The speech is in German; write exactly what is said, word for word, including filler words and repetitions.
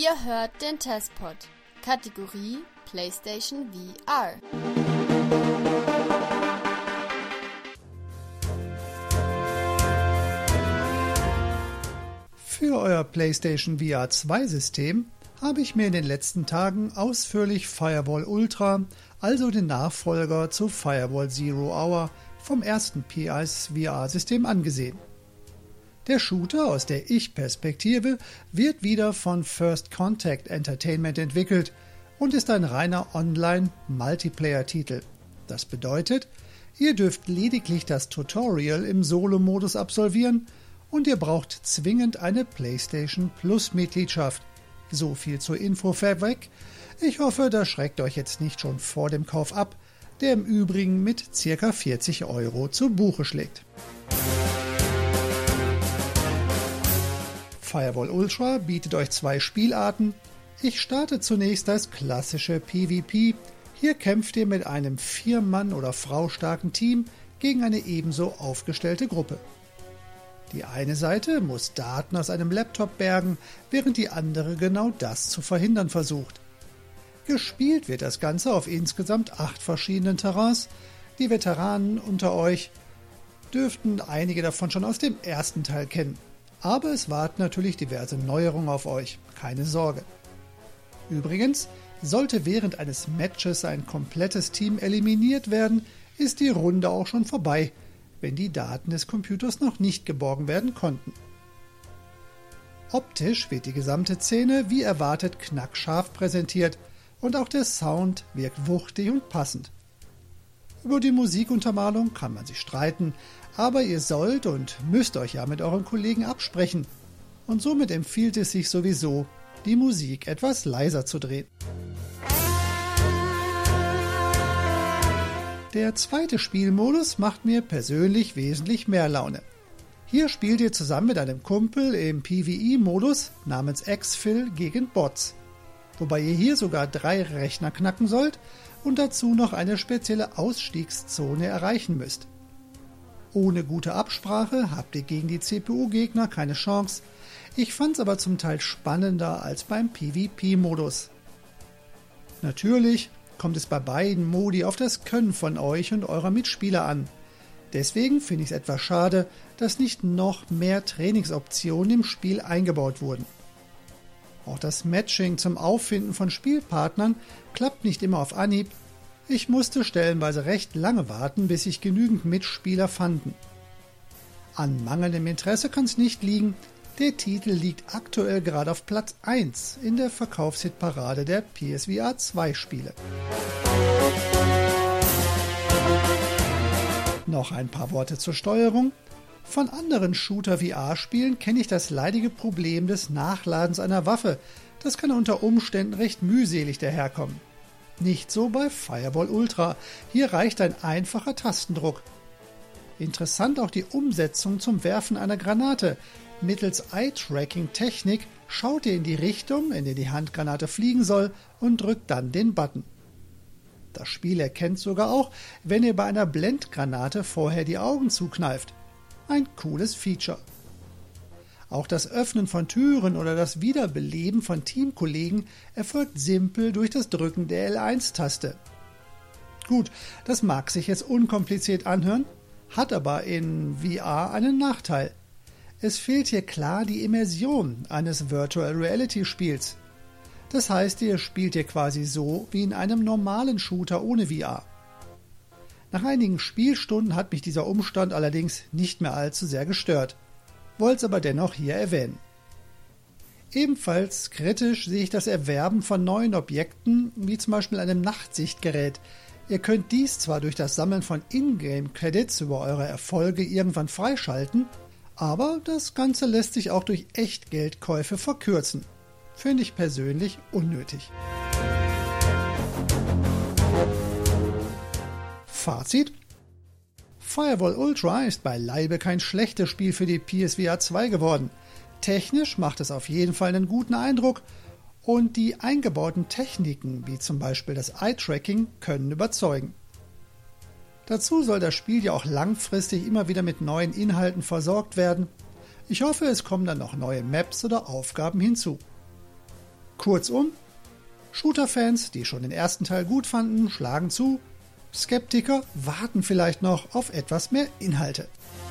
Ihr hört den Testpod, Kategorie PlayStation V R. Für euer PlayStation V R zwei System habe ich mir in den letzten Tagen ausführlich Firewall Ultra, also den Nachfolger zu Firewall Zero Hour, vom ersten P S V R-System angesehen. Der Shooter aus der Ich-Perspektive wird wieder von First Contact Entertainment entwickelt und ist ein reiner Online-Multiplayer-Titel. Das bedeutet, ihr dürft lediglich das Tutorial im Solo-Modus absolvieren und ihr braucht zwingend eine PlayStation Plus-Mitgliedschaft. So viel zur Info vorweg. Ich hoffe, das schreckt euch jetzt nicht schon vor dem Kauf ab, der im Übrigen mit ca. vierzig Euro zu Buche schlägt. Firewall Ultra bietet euch zwei Spielarten. Ich starte zunächst das klassische PvP. Hier kämpft ihr mit einem Vier-Mann- oder Frau starken Team gegen eine ebenso aufgestellte Gruppe. Die eine Seite muss Daten aus einem Laptop bergen, während die andere genau das zu verhindern versucht. Gespielt wird das Ganze auf insgesamt acht verschiedenen Terrains. Die Veteranen unter euch dürften einige davon schon aus dem ersten Teil kennen. Aber es warten natürlich diverse Neuerungen auf euch, keine Sorge. Übrigens, sollte während eines Matches ein komplettes Team eliminiert werden, ist die Runde auch schon vorbei, wenn die Daten des Computers noch nicht geborgen werden konnten. Optisch wird die gesamte Szene wie erwartet knackscharf präsentiert und auch der Sound wirkt wuchtig und passend. Über die Musikuntermalung kann man sich streiten, aber ihr sollt und müsst euch ja mit euren Kollegen absprechen und somit empfiehlt es sich sowieso, die Musik etwas leiser zu drehen. Der zweite Spielmodus macht mir persönlich wesentlich mehr Laune. Hier spielt ihr zusammen mit einem Kumpel im PvE-Modus namens Exfil gegen Bots, wobei ihr hier sogar drei Rechner knacken sollt und dazu noch eine spezielle Ausstiegszone erreichen müsst. Ohne gute Absprache habt ihr gegen die C P U-Gegner keine Chance. Ich fand's aber zum Teil spannender als beim PvP-Modus. Natürlich kommt es bei beiden Modi auf das Können von euch und eurer Mitspieler an. Deswegen finde ich es etwas schade, dass nicht noch mehr Trainingsoptionen im Spiel eingebaut wurden. Auch das Matching zum Auffinden von Spielpartnern klappt nicht immer auf Anhieb. Ich musste stellenweise recht lange warten, bis sich genügend Mitspieler fanden. An mangelndem Interesse kann es nicht liegen. Der Titel liegt aktuell gerade auf Platz eins in der Verkaufshitparade der P S V R zwei Spiele. Noch ein paar Worte zur Steuerung. Von anderen Shooter-V R-Spielen kenne ich das leidige Problem des Nachladens einer Waffe. Das kann unter Umständen recht mühselig daherkommen. Nicht so bei Firewall Ultra. Hier reicht ein einfacher Tastendruck. Interessant auch die Umsetzung zum Werfen einer Granate. Mittels Eye-Tracking-Technik schaut ihr in die Richtung, in der die Handgranate fliegen soll und drückt dann den Button. Das Spiel erkennt sogar auch, wenn ihr bei einer Blendgranate vorher die Augen zukneift. Ein cooles Feature. Auch das Öffnen von Türen oder das Wiederbeleben von Teamkollegen erfolgt simpel durch das Drücken der L eins Taste. Gut, das mag sich jetzt unkompliziert anhören, hat aber in V R einen Nachteil. Es fehlt hier klar die Immersion eines Virtual Reality Spiels. Das heißt, ihr spielt hier quasi so wie in einem normalen Shooter ohne V R. Nach einigen Spielstunden hat mich dieser Umstand allerdings nicht mehr allzu sehr gestört, wollte es aber dennoch hier erwähnen. Ebenfalls kritisch sehe ich das Erwerben von neuen Objekten, wie zum Beispiel einem Nachtsichtgerät. Ihr könnt dies zwar durch das Sammeln von Ingame-Credits über eure Erfolge irgendwann freischalten, aber das Ganze lässt sich auch durch Echtgeldkäufe verkürzen. Finde ich persönlich unnötig. Fazit: Firewall Ultra ist beileibe kein schlechtes Spiel für die P S V R zwei geworden. Technisch macht es auf jeden Fall einen guten Eindruck und die eingebauten Techniken, wie zum Beispiel das Eye-Tracking, können überzeugen. Dazu soll das Spiel ja auch langfristig immer wieder mit neuen Inhalten versorgt werden. Ich hoffe, es kommen dann noch neue Maps oder Aufgaben hinzu. Kurzum, Shooter-Fans, die schon den ersten Teil gut fanden, schlagen zu. Skeptiker warten vielleicht noch auf etwas mehr Inhalte.